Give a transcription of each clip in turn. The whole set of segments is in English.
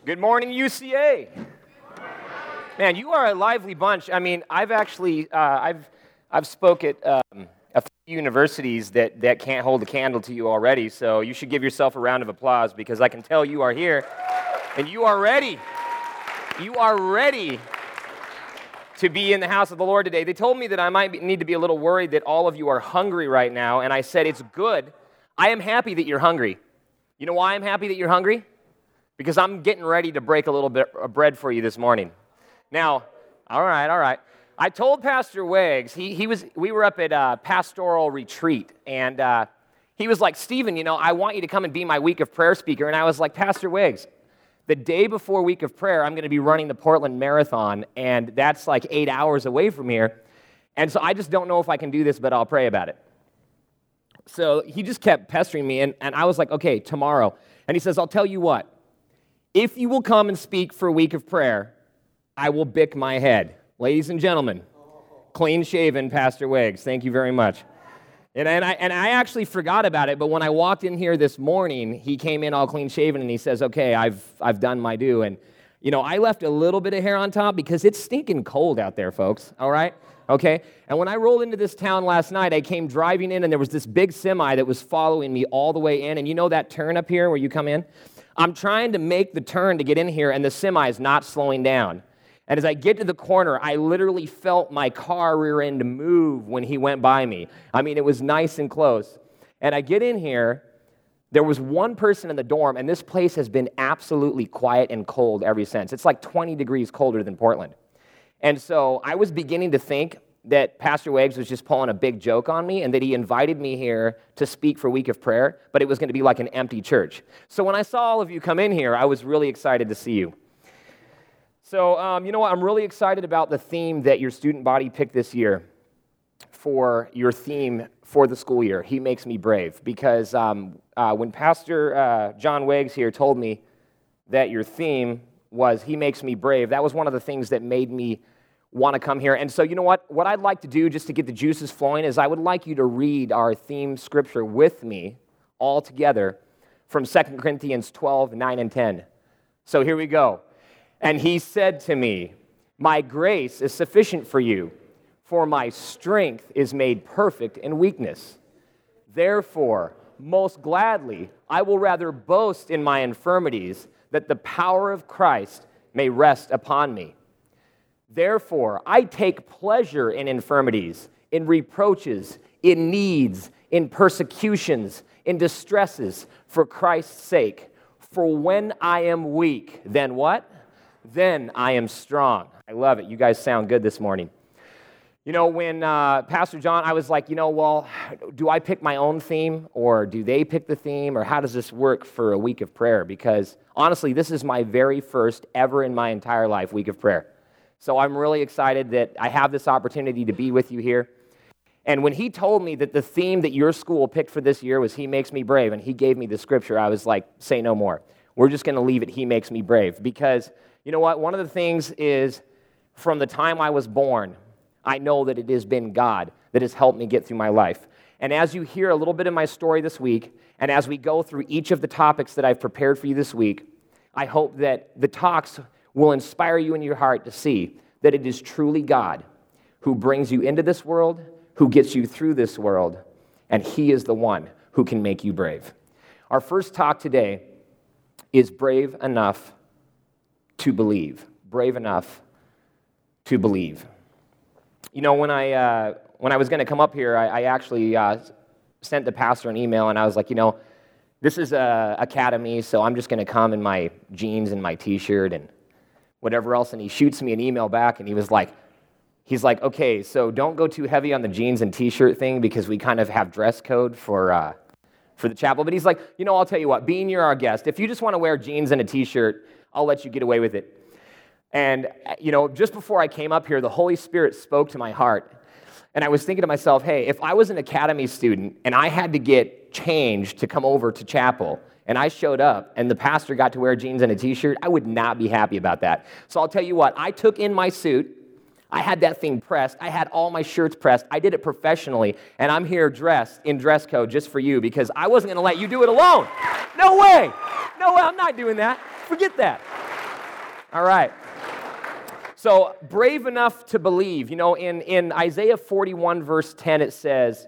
Good morning, UCA. Man, you are a lively bunch. I mean, I've actually, I've spoke at a few universities that can't hold a candle to you already, so you should give yourself a round of applause because I can tell you are here and you are ready. You are ready to be in the house of the Lord today. They told me that I might need to be a little worried that all of you are hungry right now, and I said, it's good. I am happy that you're hungry. You know why I'm happy that you're hungry? Because I'm getting ready to break a little bit of bread for you this morning. Now, all right. I told Pastor Wiggs, we were up at a pastoral retreat, and he was like, Stephen, I want you to come and be my week of prayer speaker. And I was like, Pastor Wiggs, the day before week of prayer, I'm going to be running the Portland Marathon, and that's like 8 hours away from here. And so I just don't know if I can do this, but I'll pray about it. So he just kept pestering me, and I was like, okay, tomorrow. And he says, I'll tell you what. If you will come and speak for a week of prayer, I will bick my head. Ladies and gentlemen, clean-shaven Pastor Wiggs, thank you very much. And I actually forgot about it, but when I walked in here this morning, he came in all clean-shaven, and he says, okay, I've done my due. And, I left a little bit of hair on top because it's stinking cold out there, folks, all right? Okay? And when I rolled into this town last night, I came driving in, and there was this big semi that was following me all the way in. And you know that turn up here where you come in? I'm trying to make the turn to get in here, and the semi is not slowing down. And as I get to the corner, I literally felt my car rear end move when he went by me. I mean, it was nice and close. And I get in here, there was one person in the dorm, and this place has been absolutely quiet and cold ever since. It's like 20 degrees colder than Portland. And so I was beginning to think that Pastor Wiggs was just pulling a big joke on me and that he invited me here to speak for a week of prayer, but it was going to be like an empty church. So when I saw all of you come in here, I was really excited to see you. So, you know what? I'm really excited about the theme that your student body picked this year for your theme for the school year. He makes me brave. Because when Pastor John Wiggs here told me that your theme was He makes me brave, that was one of the things that made me want to come here. And so, you know what? What I'd like to do just to get the juices flowing is I would like you to read our theme scripture with me all together from 2 Corinthians 12, 9, and 10. So here we go. And he said to me, my grace is sufficient for you, for my strength is made perfect in weakness. Therefore, most gladly, I will rather boast in my infirmities, that the power of Christ may rest upon me. Therefore, I take pleasure in infirmities, in reproaches, in needs, in persecutions, in distresses, for Christ's sake. For when I am weak, then what? Then I am strong. I love it. You guys sound good this morning. When Pastor John, I was like, well, do I pick my own theme, or do they pick the theme, or how does this work for a week of prayer? Because honestly, this is my very first ever in my entire life week of prayer. So I'm really excited that I have this opportunity to be with you here. And when he told me that the theme that your school picked for this year was He makes me brave, and he gave me the scripture, I was like, say no more. We're just going to leave it He makes me brave. Because, you know what, one of the things is from the time I was born, I know that it has been God that has helped me get through my life. And as you hear a little bit of my story this week, and as we go through each of the topics that I've prepared for you this week, I hope that the talks will inspire you in your heart to see that it is truly God who brings you into this world, who gets you through this world, and He is the one who can make you brave. Our first talk today is brave enough to believe. Brave enough to believe. When I was going to come up here, I actually sent the pastor an email, and I was like, this is a academy, so I'm just going to come in my jeans and my T-shirt and whatever else. And he shoots me an email back, and he's like, okay, so don't go too heavy on the jeans and T-shirt thing because we kind of have dress code for the chapel. But he's like, I'll tell you what, being you're our guest, if you just want to wear jeans and a T-shirt, I'll let you get away with it. And, just before I came up here, the Holy Spirit spoke to my heart. And I was thinking to myself, hey, if I was an academy student and I had to get changed to come over to chapel, and I showed up and the pastor got to wear jeans and a T-shirt, I would not be happy about that. So I'll tell you what, I took in my suit. I had that thing pressed. I had all my shirts pressed. I did it professionally, and I'm here dressed in dress code just for you because I wasn't going to let you do it alone. No way. I'm not doing that. Forget that. All right. So, brave enough to believe. You know, in Isaiah 41, verse 10, it says,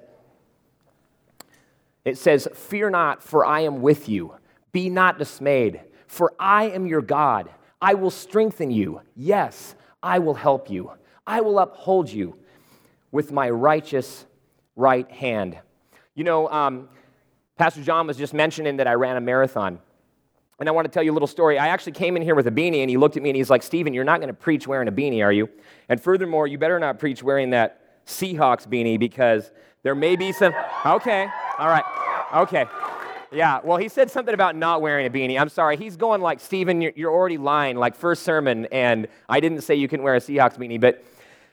"Fear not, for I am with you. Be not dismayed, for I am your God. I will strengthen you. Yes, I will help you. I will uphold you with my righteous right hand." You know, Pastor John was just mentioning that I ran a marathon. And I want to tell you a little story. I actually came in here with a beanie, and he looked at me and he's like, "Stephen, you're not going to preach wearing a beanie, are you? And furthermore, you better not preach wearing that Seahawks beanie because there may be some..." Okay, all right, okay. Yeah, well, he said something about not wearing a beanie. I'm sorry. He's going like, "Stephen, you're already lying, like first sermon, and I didn't say you couldn't wear a Seahawks beanie." But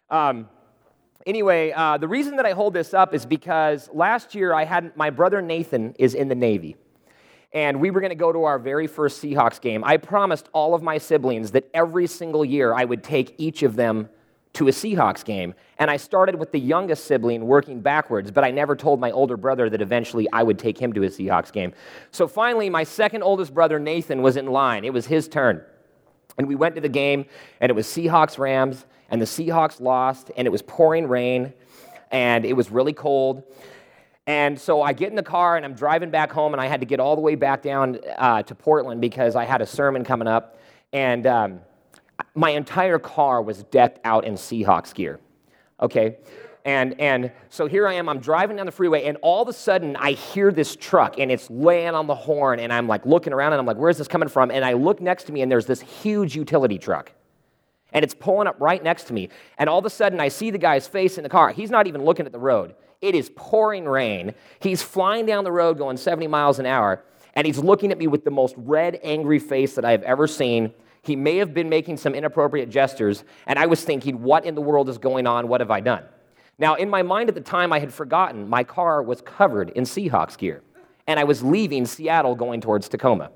anyway, the reason that I hold this up is because last year my brother Nathan is in the Navy. And we were going to go to our very first Seahawks game. I promised all of my siblings that every single year I would take each of them to a Seahawks game. And I started with the youngest sibling working backwards, but I never told my older brother that eventually I would take him to a Seahawks game. So finally, my second oldest brother, Nathan, was in line. It was his turn. And we went to the game, and it was Seahawks-Rams, and the Seahawks lost, and it was pouring rain, and it was really cold. And so I get in the car, and I'm driving back home, and I had to get all the way back down to Portland because I had a sermon coming up. And my entire car was decked out in Seahawks gear, okay? And so here I am, I'm driving down the freeway, and all of a sudden, I hear this truck, and it's laying on the horn, and I'm like looking around, and I'm like, where's this coming from? And I look next to me, and there's this huge utility truck. And it's pulling up right next to me. And all of a sudden, I see the guy's face in the car. He's not even looking at the road. It is pouring rain. He's flying down the road going 70 miles an hour, and he's looking at me with the most red, angry face that I have ever seen. He may have been making some inappropriate gestures, and I was thinking, what in the world is going on? What have I done? Now, in my mind at the time, I had forgotten my car was covered in Seahawks gear, and I was leaving Seattle going towards Tacoma.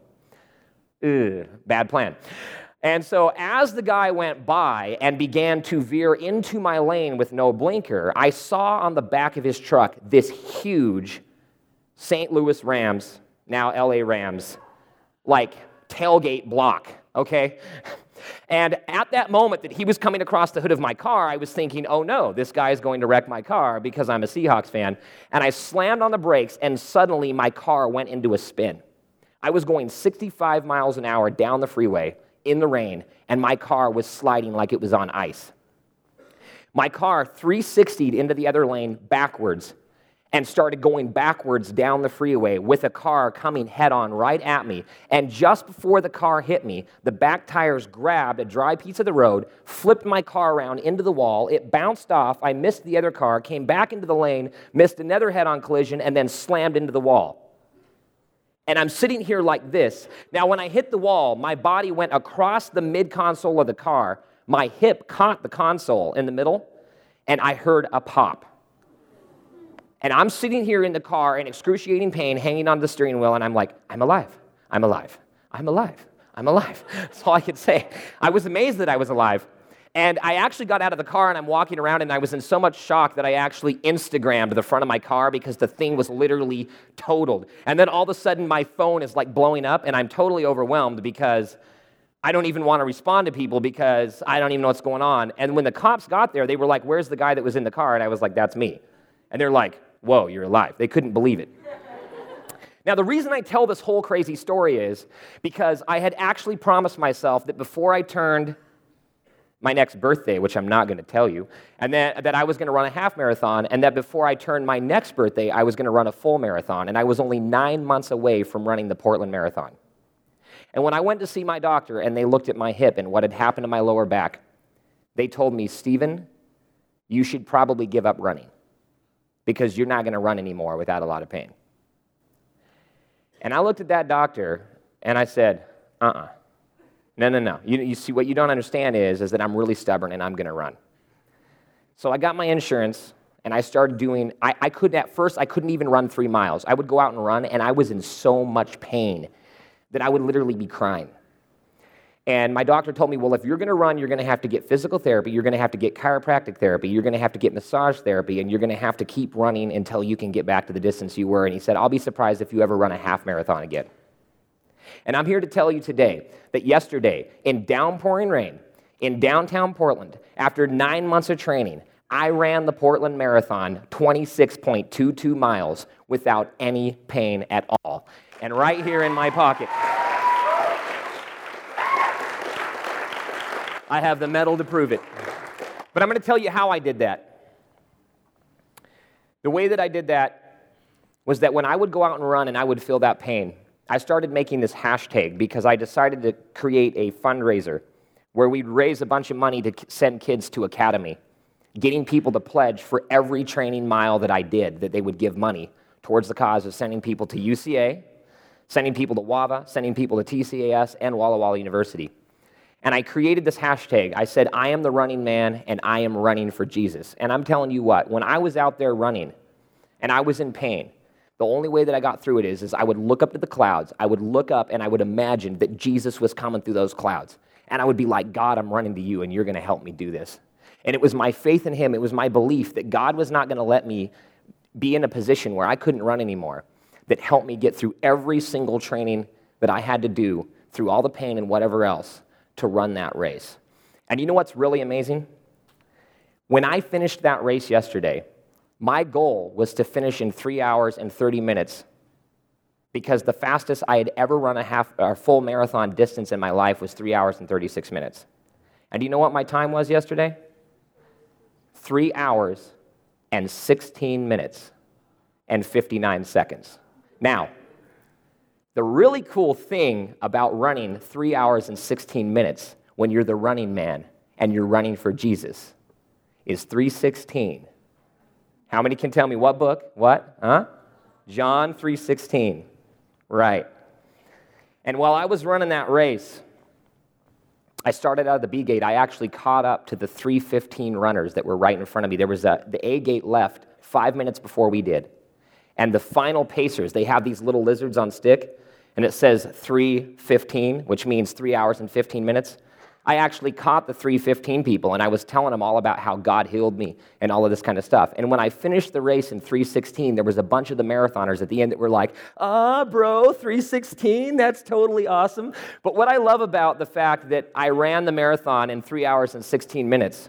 Bad plan. And so as the guy went by and began to veer into my lane with no blinker, I saw on the back of his truck this huge St. Louis Rams, now LA Rams, like tailgate block, okay? And at that moment that he was coming across the hood of my car, I was thinking, oh no, this guy is going to wreck my car because I'm a Seahawks fan. And I slammed on the brakes, and suddenly my car went into a spin. I was going 65 miles an hour down the freeway in the rain, and my car was sliding like it was on ice. My car 360'd into the other lane backwards and started going backwards down the freeway with a car coming head-on right at me. And just before the car hit me, the back tires grabbed a dry piece of the road, flipped my car around into the wall. It bounced off. I missed the other car, came back into the lane, missed another head-on collision, and then slammed into the wall. And I'm sitting here like this. Now, when I hit the wall, my body went across the mid-console of the car. My hip caught the console in the middle, and I heard a pop. And I'm sitting here in the car in excruciating pain, hanging on the steering wheel, and I'm like, I'm alive. I'm alive. I'm alive. I'm alive. That's all I could say. I was amazed that I was alive. And I actually got out of the car, and I'm walking around, and I was in so much shock that I actually Instagrammed the front of my car because the thing was literally totaled. And then all of a sudden, my phone is like blowing up, and I'm totally overwhelmed because I don't even want to respond to people because I don't even know what's going on. And when the cops got there, they were like, where's the guy that was in the car? And I was like, that's me. And they're like, whoa, you're alive. They couldn't believe it. Now, the reason I tell this whole crazy story is because I had actually promised myself that before I turned my next birthday, which I'm not going to tell you, and that I was going to run a half marathon, and that before I turned my next birthday, I was going to run a full marathon, and I was only 9 months away from running the Portland Marathon. And when I went to see my doctor, and they looked at my hip and what had happened to my lower back, they told me, Stephen, you should probably give up running because you're not going to run anymore without a lot of pain. And I looked at that doctor, and I said, No. You see, what you don't understand is that I'm really stubborn and I'm going to run. So I got my insurance, and I started doing, at first, I couldn't even run 3 miles. I would go out and run, and I was in so much pain that I would literally be crying. And my doctor told me, well, if you're going to run, you're going to have to get physical therapy, you're going to have to get chiropractic therapy, you're going to have to get massage therapy, and you're going to have to keep running until you can get back to the distance you were. And he said, I'll be surprised if you ever run a half marathon again. And I'm here to tell you today that yesterday, in downpouring rain, in downtown Portland, after 9 months of training, I ran the Portland Marathon 26.22 miles without any pain at all. And right here in my pocket, I have the medal to prove it. But I'm going to tell you how I did that. The way that I did that was that when I would go out and run and I would feel that pain, I started making this hashtag because I decided to create a fundraiser where we'd raise a bunch of money to send kids to academy, getting people to pledge for every training mile that I did, that they would give money towards the cause of sending people to UCA, sending people to WAVA, sending people to TCAS, and Walla Walla University. And I created this hashtag. I said, I am the running man, and I am running for Jesus. And I'm telling you what, when I was out there running, and I was in pain, the only way that I got through it is I would look up to the clouds, I would look up, and I would imagine that Jesus was coming through those clouds. And I would be like, God, I'm running to you, and you're going to help me do this. And it was my faith in him, it was my belief that God was not going to let me be in a position where I couldn't run anymore, that helped me get through every single training that I had to do, through all the pain and whatever else, to run that race. And you know what's really amazing? When I finished that race yesterday, my goal was to finish in 3 hours and 30 minutes because the fastest I had ever run a full marathon distance in my life was 3 hours and 36 minutes. And do you know what my time was yesterday? 3 hours and 16 minutes and 59 seconds. Now, the really cool thing about running 3 hours and 16 minutes when you're the running man and you're running for Jesus is 3:16. How many can tell me what book? What? John 3:16. Right. And while I was running that race, I started out of the B gate. I actually caught up to the 3:15 runners that were right in front of me. There was the A gate left 5 minutes before we did. And the final pacers, they have these little lizards on stick, and it says 3:15, which means 3 hours and 15 minutes. I actually caught the 3:15 people, and I was telling them all about how God healed me and all of this kind of stuff. And when I finished the race in 3:16, there was a bunch of the marathoners at the end that were like, bro, 3:16, that's totally awesome. But what I love about the fact that I ran the marathon in 3 hours and 16 minutes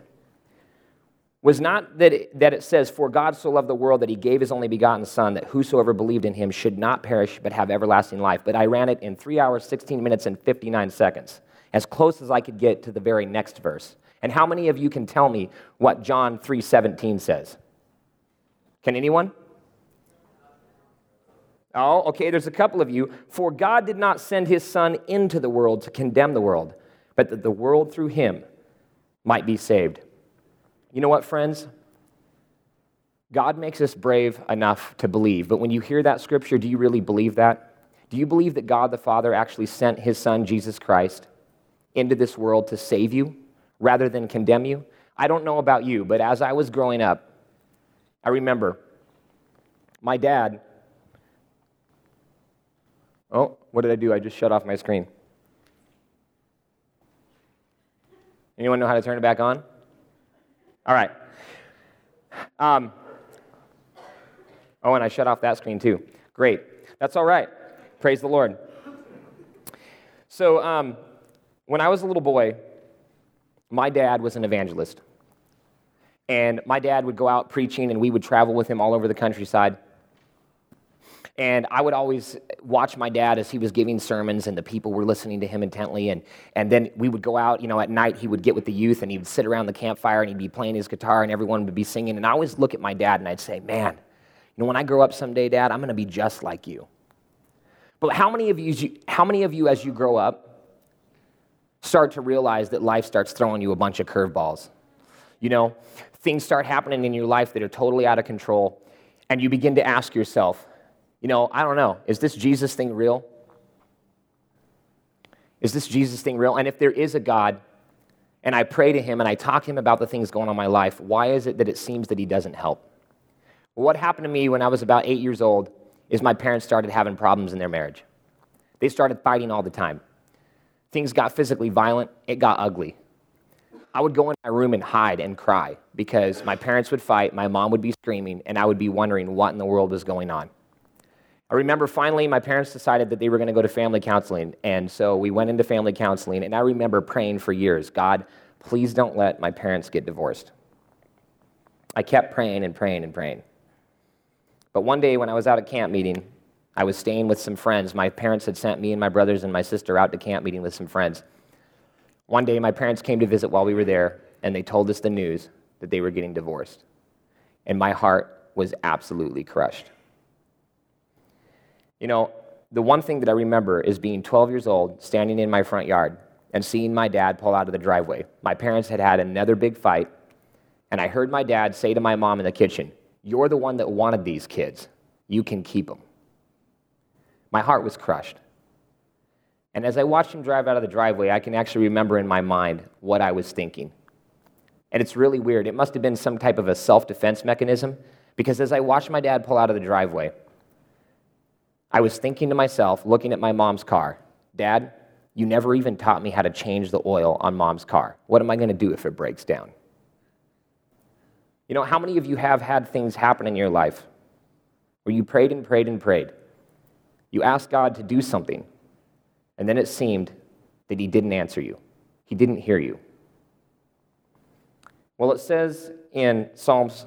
was not that it says, for God so loved the world that he gave his only begotten son, that whosoever believed in him should not perish but have everlasting life. But I ran it in 3 hours, 16 minutes, and 59 seconds. As close as I could get to the very next verse. And how many of you can tell me what John 3:17 says? Can anyone? Oh, okay, there's a couple of you. For God did not send his son into the world to condemn the world, but that the world through him might be saved. You know what, friends? God makes us brave enough to believe, but when you hear that scripture, do you really believe that? Do you believe that God the Father actually sent his son, Jesus Christ, into this world to save you rather than condemn you? I don't know about you, but as I was growing up, I remember my dad. Oh, what did I do? I just shut off my screen. Anyone know how to turn it back on? All right. Oh, and I shut off that screen too. Great. That's all right. Praise the Lord. So, when I was a little boy, my dad was an evangelist. And my dad would go out preaching, and we would travel with him all over the countryside. And I would always watch my dad as he was giving sermons, and the people were listening to him intently. And then we would go out, at night, he would get with the youth, and he would sit around the campfire, and he'd be playing his guitar, and everyone would be singing. And I always look at my dad, and I'd say, man, when I grow up someday, Dad, I'm going to be just like you. But how many of you, as you grow up, start to realize that life starts throwing you a bunch of curveballs? Things start happening in your life that are totally out of control, and you begin to ask yourself, I don't know, is this Jesus thing real? Is this Jesus thing real? And if there is a God, and I pray to him and I talk to him about the things going on in my life, why is it that it seems that he doesn't help? Well, what happened to me when I was about 8 years old is my parents started having problems in their marriage. They started fighting all the time. Things got physically violent, it got ugly. I would go in my room and hide and cry because my parents would fight, my mom would be screaming, and I would be wondering what in the world was going on. I remember finally my parents decided that they were going to go to family counseling, and so we went into family counseling, and I remember praying for years, God, please don't let my parents get divorced. I kept praying and praying and praying. But one day when I was out at camp meeting, I was staying with some friends. My parents had sent me and my brothers and my sister out to camp meeting with some friends. One day my parents came to visit while we were there, and they told us the news that they were getting divorced. And my heart was absolutely crushed. You know, the one thing that I remember is being 12 years old, standing in my front yard, and seeing my dad pull out of the driveway. My parents had had another big fight, and I heard my dad say to my mom in the kitchen, "You're the one that wanted these kids. You can keep them." My heart was crushed. And as I watched him drive out of the driveway, I can actually remember in my mind what I was thinking. And it's really weird. It must have been some type of a self-defense mechanism, because as I watched my dad pull out of the driveway, I was thinking to myself, looking at my mom's car, Dad, you never even taught me how to change the oil on Mom's car. What am I going to do if it breaks down? You know, how many of you have had things happen in your life where you prayed and prayed and prayed? You asked God to do something, and then it seemed that He didn't answer you. He didn't hear you. Well, it says in Psalms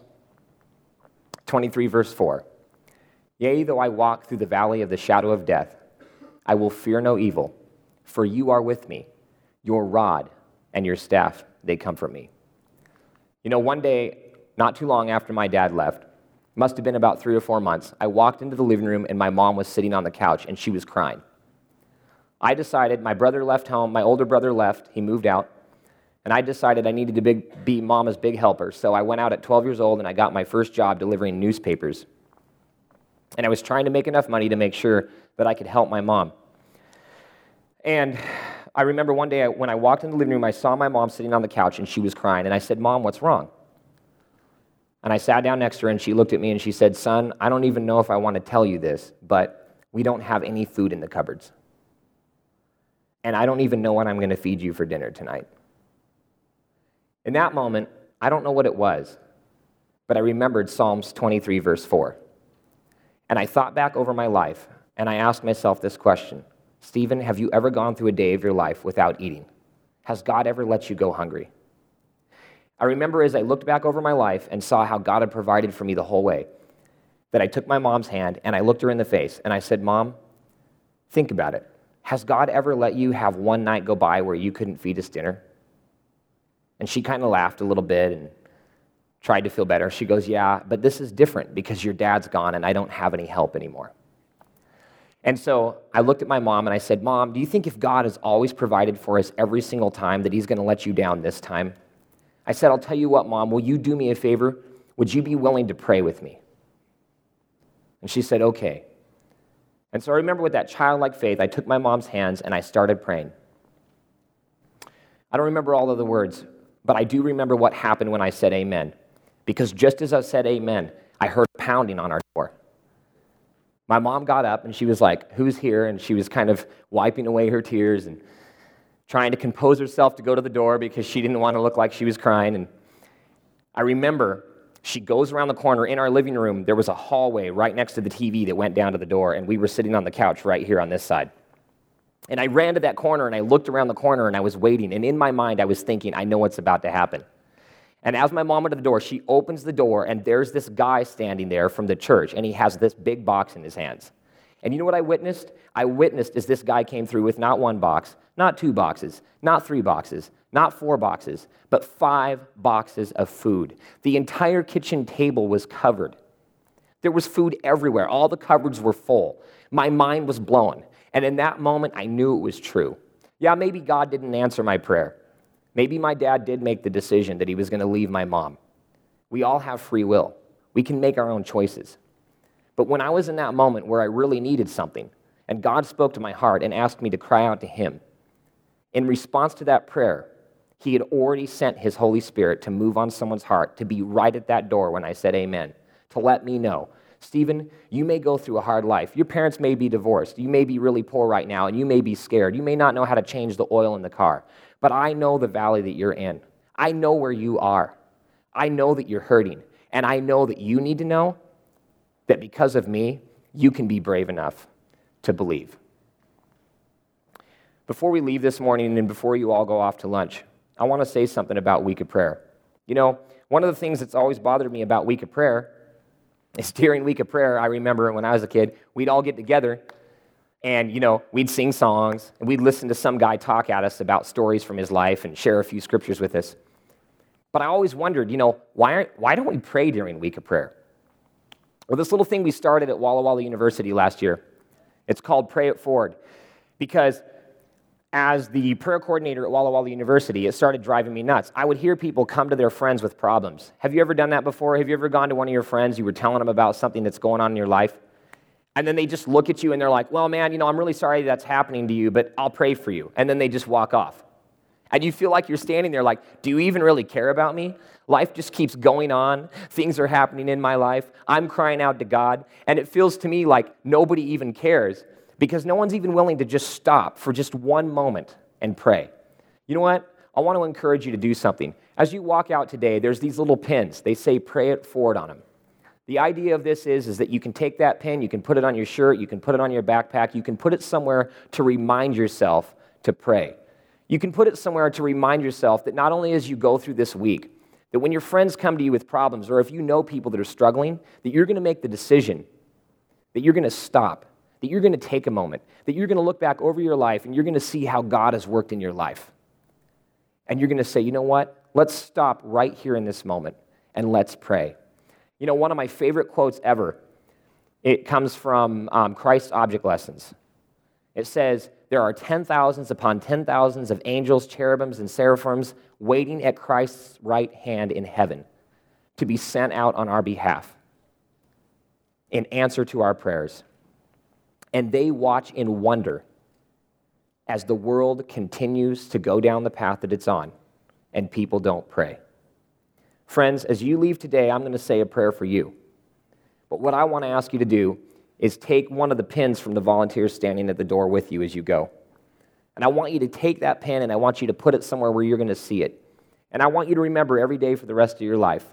23, verse 4, "Yea, though I walk through the valley of the shadow of death, I will fear no evil, for you are with me. Your rod and your staff, they comfort me." You know, one day, not too long after my dad left, must have been about 3 or 4 months, I walked into the living room and my mom was sitting on the couch and she was crying. I decided, my brother left home, my older brother left, he moved out, and I decided I needed to be Mama's big helper. So I went out at 12 years old and I got my first job delivering newspapers. And I was trying to make enough money to make sure that I could help my mom. And I remember one day when I walked in the living room, I saw my mom sitting on the couch and she was crying. And I said, "Mom, what's wrong?" And I sat down next to her and she looked at me and she said, "Son, I don't even know if I want to tell you this, but we don't have any food in the cupboards. And I don't even know what I'm going to feed you for dinner tonight." In that moment, I don't know what it was, but I remembered Psalms 23, verse 4. And I thought back over my life, and I asked myself this question, Stephen, have you ever gone through a day of your life without eating? Has God ever let you go hungry? I remember as I looked back over my life and saw how God had provided for me the whole way, that I took my mom's hand and I looked her in the face and I said, "Mom, think about it. Has God ever let you have one night go by where you couldn't feed us dinner?" And she kind of laughed a little bit and tried to feel better. She goes, "Yeah, but this is different because your dad's gone and I don't have any help anymore." And so I looked at my mom and I said, "Mom, do you think if God has always provided for us every single time that He's going to let you down this time?" I said, "I'll tell you what, Mom, will you do me a favor? Would you be willing to pray with me?" And she said, "Okay." And so I remember with that childlike faith, I took my mom's hands and I started praying. I don't remember all of the words, but I do remember what happened when I said amen. Because just as I said amen, I heard pounding on our door. My mom got up and she was like, "Who's here?" And she was kind of wiping away her tears and trying to compose herself to go to the door because she didn't want to look like she was crying. And I remember she goes around the corner in our living room. There was a hallway right next to the TV that went down to the door, and we were sitting on the couch right here on this side. And I ran to that corner and I looked around the corner and I was waiting. And in my mind, I was thinking, I know what's about to happen. And as my mom went to the door, she opens the door, and there's this guy standing there from the church, and he has this big box in his hands. And you know what I witnessed? I witnessed as this guy came through with not one box, not 2 boxes, not 3 boxes, not 4 boxes, but 5 boxes of food. The entire kitchen table was covered. There was food everywhere. All the cupboards were full. My mind was blown. And in that moment, I knew it was true. Yeah, maybe God didn't answer my prayer. Maybe my dad did make the decision that he was going to leave my mom. We all have free will. We can make our own choices. But when I was in that moment where I really needed something, and God spoke to my heart and asked me to cry out to Him, in response to that prayer, He had already sent His Holy Spirit to move on someone's heart, to be right at that door when I said amen, to let me know, Stephen, you may go through a hard life. Your parents may be divorced. You may be really poor right now, and you may be scared. You may not know how to change the oil in the car. But I know the valley that you're in. I know where you are. I know that you're hurting. And I know that you need to know that because of me, you can be brave enough to believe. Before we leave this morning and before you all go off to lunch, I want to say something about Week of Prayer. You know, one of the things that's always bothered me about Week of Prayer is during Week of Prayer, I remember when I was a kid, we'd all get together and, we'd sing songs and we'd listen to some guy talk at us about stories from his life and share a few scriptures with us. But I always wondered, why don't we pray during Week of Prayer? Well, this little thing we started at Walla Walla University last year, it's called Pray It Forward, because as the prayer coordinator at Walla Walla University, it started driving me nuts. I would hear people come to their friends with problems. Have you ever done that before? Have you ever gone to one of your friends, you were telling them about something that's going on in your life, and then they just look at you and they're like, well, man, I'm really sorry that's happening to you, but I'll pray for you. And then they just walk off. And you feel like you're standing there like, do you even really care about me? Life just keeps going on. Things are happening in my life. I'm crying out to God. And it feels to me like nobody even cares because no one's even willing to just stop for just one moment and pray. You know what? I want to encourage you to do something. As you walk out today, there's these little pins. They say Pray It Forward on them. The idea of this is that you can take that pin, you can put it on your shirt, you can put it on your backpack, you can put it somewhere to remind yourself to pray. You can put it somewhere to remind yourself that not only as you go through this week, that when your friends come to you with problems, or if you know people that are struggling, that you're going to make the decision, that you're going to stop, that you're going to take a moment, that you're going to look back over your life and you're going to see how God has worked in your life. And you're going to say, you know what? Let's stop right here in this moment and let's pray. One of my favorite quotes ever, it comes from Christ's Object Lessons. It says, there are 10,000s upon 10,000s of angels, cherubims, and seraphims waiting at Christ's right hand in heaven to be sent out on our behalf in answer to our prayers. And they watch in wonder as the world continues to go down the path that it's on and people don't pray. Friends, as you leave today, I'm going to say a prayer for you. But what I want to ask you to do is take one of the pins from the volunteers standing at the door with you as you go. And I want you to take that pin and I want you to put it somewhere where you're going to see it. And I want you to remember every day for the rest of your life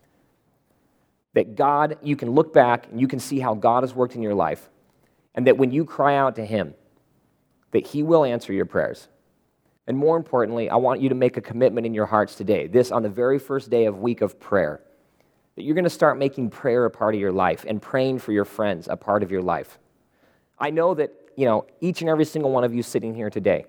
that God, you can look back and you can see how God has worked in your life, and that when you cry out to Him, that He will answer your prayers. And more importantly, I want you to make a commitment in your hearts today, this on the very first day of Week of Prayer, that you're going to start making prayer a part of your life and praying for your friends a part of your life. I know that, each and every single one of you sitting here today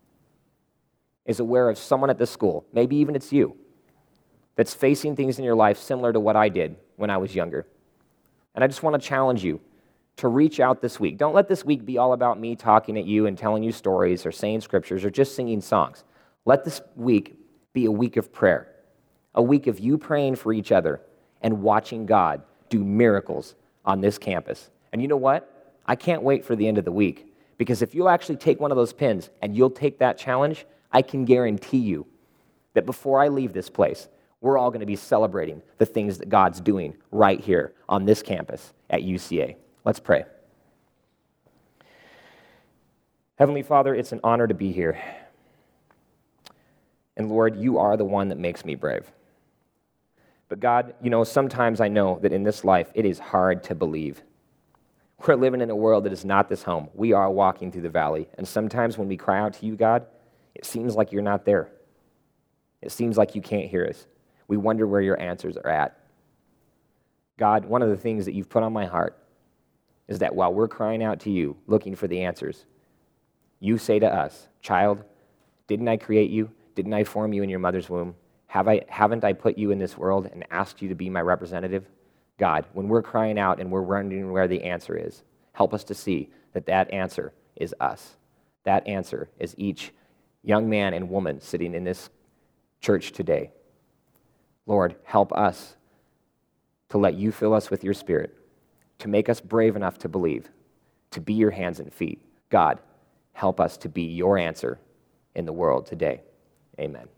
is aware of someone at this school, maybe even it's you, that's facing things in your life similar to what I did when I was younger. And I just want to challenge you to reach out this week. Don't let this week be all about me talking at you and telling you stories or saying scriptures or just singing songs. Let this week be a week of prayer, a week of you praying for each other and watching God do miracles on this campus. And you know what? I can't wait for the end of the week, because if you'll actually take one of those pins and you'll take that challenge, I can guarantee you that before I leave this place, we're all going to be celebrating the things that God's doing right here on this campus at UCA. Let's pray. Heavenly Father, it's an honor to be here. And Lord, you are the one that makes me brave. But God, sometimes I know that in this life, it is hard to believe. We're living in a world that is not this home. We are walking through the valley. And sometimes when we cry out to you, God, it seems like you're not there. It seems like you can't hear us. We wonder where your answers are at. God, one of the things that you've put on my heart is that while we're crying out to you, looking for the answers, you say to us, child, didn't I create you? Didn't I form you in your mother's womb? Haven't I put you in this world and asked you to be my representative? God, when we're crying out and we're wondering where the answer is, help us to see that that answer is us. That answer is each young man and woman sitting in this church today. Lord, help us to let you fill us with your Spirit, to make us brave enough to believe, to be your hands and feet. God, help us to be your answer in the world today. Amen.